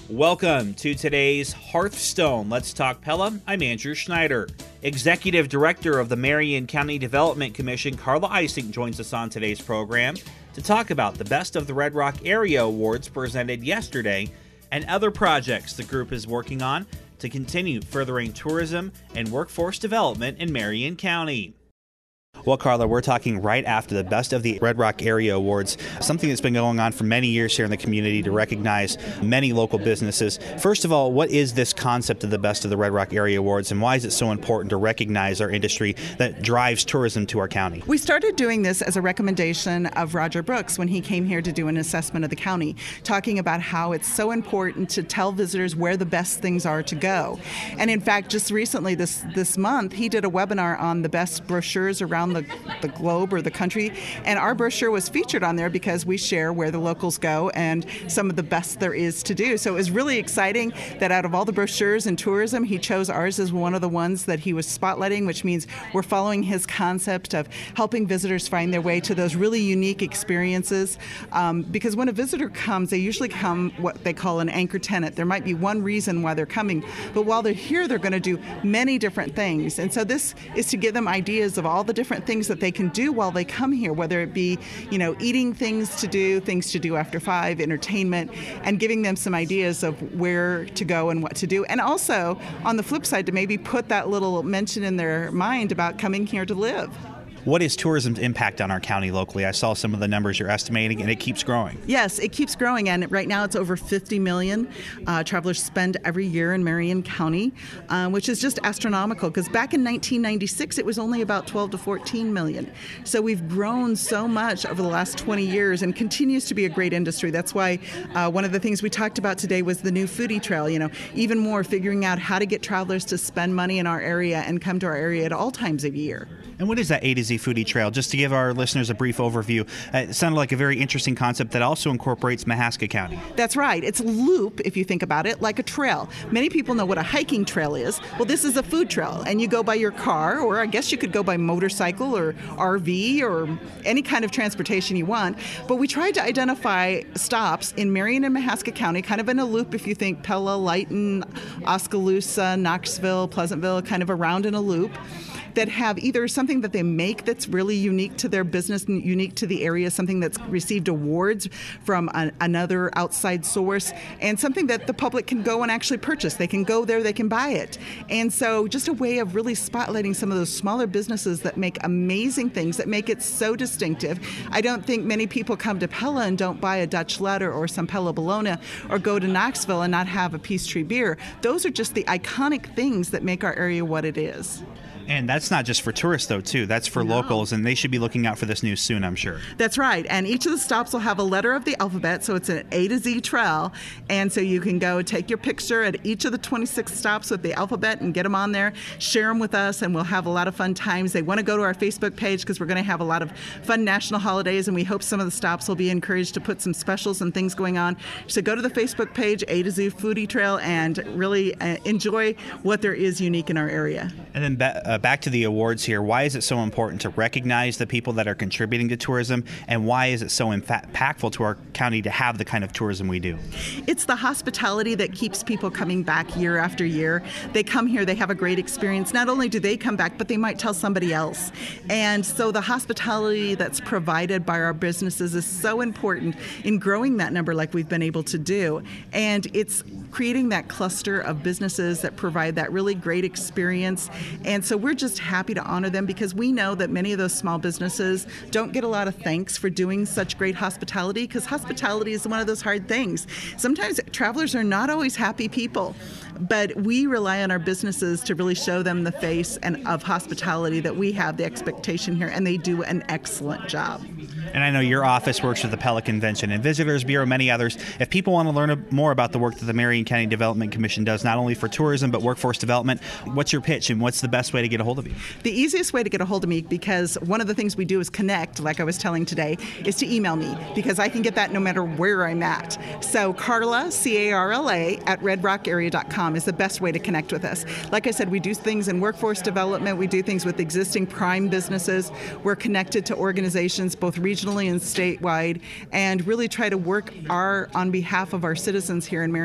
Welcome to today's Hearthstone. Let's Talk Pella. I'm Andrew Schneider. Executive Director of the Marion County Development Commission, Carla Ising, joins us on today's program to talk about the Best of the Red Rock Area Awards presented yesterday and other projects the group is working on to continue furthering tourism and workforce development in Marion County. Well, Carla, we're talking right after the Best of the Red Rock Area Awards, something that's been going on for many years here in the community to recognize many local businesses. First of all, what is this concept of the Best of the Red Rock Area Awards, and why is it so important to recognize our industry that drives tourism to our county? We started doing this as a recommendation of Roger Brooks when he came here to do an assessment of the county, talking about how it's so important to tell visitors where the best things are to go. And in fact, just recently this month, he did a webinar on the best brochures around the globe or the country, and our brochure was featured on there because we share where the locals go and some of the best there is to do. So it was really exciting that out of all the brochures in tourism, he chose ours as one of the ones that he was spotlighting, which means we're following his concept of helping visitors find their way to those really unique experiences. Because when a visitor comes, they usually come what they call an anchor tenant. There might be one reason why they're coming, but while they're here, they're going to do many different things. And so this is to give them ideas of all the different things that they can do while they come here, whether it be, eating things to do after 5, entertainment, and giving them some ideas of where to go and what to do. And also, on the flip side, to maybe put that little mention in their mind about coming here to live. What is tourism's impact on our county locally? I saw some of the numbers you're estimating, and it keeps growing. Yes, it keeps growing, and right now it's over 50 million travelers spend every year in Marion County, which is just astronomical, because back in 1996, it was only about 12 to 14 million. So we've grown so much over the last 20 years and continues to be a great industry. That's why one of the things we talked about today was the new foodie trail, even more figuring out how to get travelers to spend money in our area and come to our area at all times of year. And what is that A to Z Foodie Trail? Just to give our listeners a brief overview, it sounded like a very interesting concept that also incorporates Mahaska County. That's right. It's a loop, if you think about it, like a trail. Many people know what a hiking trail is. Well, this is a food trail, and you go by your car, or I guess you could go by motorcycle or RV or any kind of transportation you want. But we tried to identify stops in Marion and Mahaska County, kind of in a loop if you think Pella, Lighton, Oskaloosa, Knoxville, Pleasantville, kind of around in a loop, that have either something that they make that's really unique to their business and unique to the area, something that's received awards from another outside source, and something that the public can go and actually purchase. They can go there, they can buy it. And so just a way of really spotlighting some of those smaller businesses that make amazing things, that make it so distinctive. I don't think many people come to Pella and don't buy a Dutch letter or some Pella Bologna, or go to Knoxville and not have a Peachtree beer. Those are just the iconic things that make our area what it is. And that's not just for tourists, though, too. That's for locals, and they should be looking out for this news soon, I'm sure. That's right. And each of the stops will have a letter of the alphabet, so it's an A to Z trail. And so you can go take your picture at each of the 26 stops with the alphabet and get them on there, share them with us, and we'll have a lot of fun times. They want to go to our Facebook page because we're going to have a lot of fun national holidays, and we hope some of the stops will be encouraged to put some specials and things going on. So go to the Facebook page, A to Z Foodie Trail, and really enjoy what there is unique in our area. And then back to the awards here. Why is it so important to recognize the people that are contributing to tourism, and why is it so impactful to our county to have the kind of tourism we do? It's the hospitality that keeps people coming back year after year. They come here, they have a great experience. Not only do they come back, but they might tell somebody else. And so the hospitality that's provided by our businesses is so important in growing that number like we've been able to do. And it's creating that cluster of businesses that provide that really great experience. And so we're just happy to honor them because we know that many of those small businesses don't get a lot of thanks for doing such great hospitality, because hospitality is one of those hard things. Sometimes travelers are not always happy people, but we rely on our businesses to really show them the face and of hospitality that we have the expectation here, and they do an excellent job. And I know your office works with the Pella Convention and Visitors Bureau, many others. If people want to learn more about the work that the Marion County Development Commission does, not only for tourism but workforce development, what's your pitch and what's the best way to get a hold of you? The easiest way to get a hold of me, because one of the things we do is connect, like I was telling today, is to email me, because I can get that no matter where I'm at. So Carla, C-A-R-L-A, at redrockarea.com is the best way to connect with us. Like I said, we do things in workforce development. We do things with existing prime businesses. We're connected to organizations both regionally and statewide, and really try to work on behalf of our citizens here in Marion County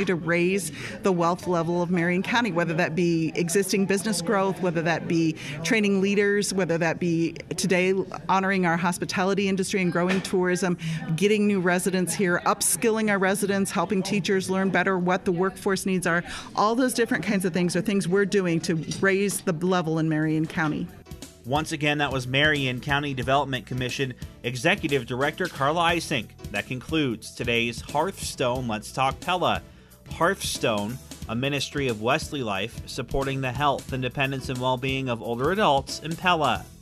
County to raise the wealth level of Marion County, whether that be existing business growth, whether that be training leaders, whether that be today honoring our hospitality industry and growing tourism, getting new residents here, upskilling our residents, helping teachers learn better what the workforce needs are. All those different kinds of things are things we're doing to raise the level in Marion County. Once again, that was Marion County Development Commission Executive Director Carla Isink. That concludes today's Hearthstone Let's Talk Pella. Hearthstone, a ministry of Wesley Life, supporting the health, independence, and well-being of older adults in Pella.